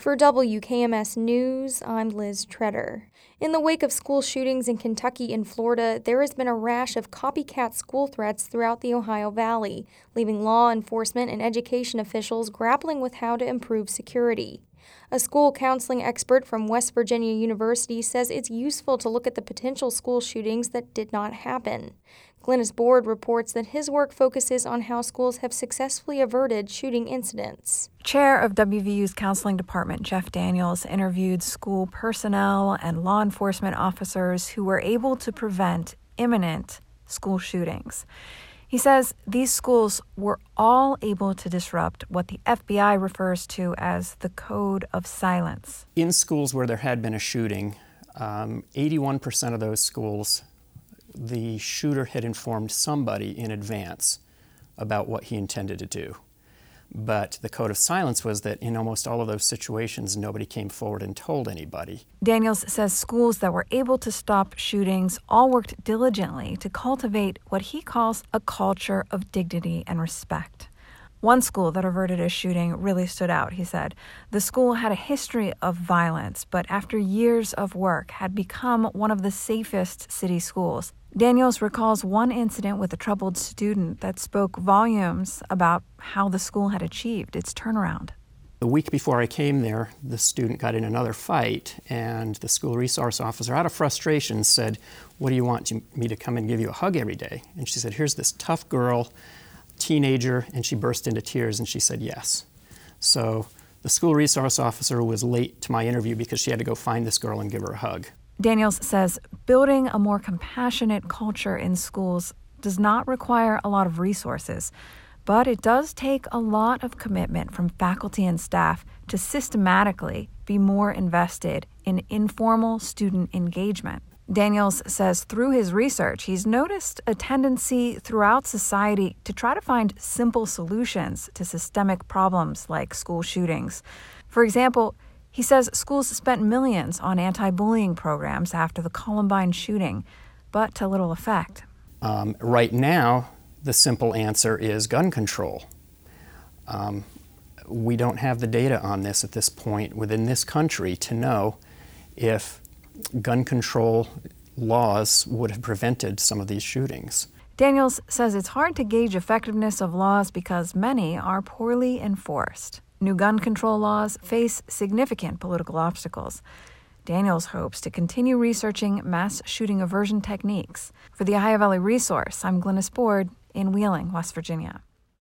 For WKMS News, I'm Liz Treader. In the wake of school shootings in Kentucky and Florida, there has been a rash of copycat school threats throughout the Ohio Valley, leaving law enforcement and education officials grappling with how to improve security. A school counseling expert from West Virginia University says it's useful to look at the potential school shootings that did not happen. Glennis Board reports that his work focuses on how schools have successfully averted shooting incidents. Chair of WVU's counseling department, Jeff Daniels, interviewed school personnel and law enforcement officers who were able to prevent imminent school shootings. He says these schools were all able to disrupt what the FBI refers to as the code of silence. In schools where there had been a shooting, 81% of those schools, the shooter had informed somebody in advance about what he intended to do. But the code of silence was that in almost all of those situations, nobody came forward and told anybody. Daniels says schools that were able to stop shootings all worked diligently to cultivate what he calls a culture of dignity and respect. One school that averted a shooting really stood out, he said. The school had a history of violence, but after years of work had become one of the safest city schools. Daniels recalls one incident with a troubled student that spoke volumes about how the school had achieved its turnaround. The week before I came there, the student got in another fight, and the school resource officer, out of frustration, said, "What do you want me to come and give you a hug every day?" And she said, "Here's this tough girl, teenager," and she burst into tears and she said yes. So the school resource officer was late to my interview because she had to go find this girl and give her a hug. Daniels says building a more compassionate culture in schools does not require a lot of resources, but it does take a lot of commitment from faculty and staff to systematically be more invested in informal student engagement. Daniels says through his research, he's noticed a tendency throughout society to try to find simple solutions to systemic problems like school shootings. For example, he says schools spent millions on anti-bullying programs after the Columbine shooting, but to little effect. Right now, the simple answer is gun control. We don't have the data on this at this point within this country to know if gun control laws would have prevented some of these shootings. Daniels says it's hard to gauge effectiveness of laws because many are poorly enforced. New gun control laws face significant political obstacles. Daniels hopes to continue researching mass shooting aversion techniques. For the Ohio Valley Resource, I'm Glennis Board in Wheeling, West Virginia.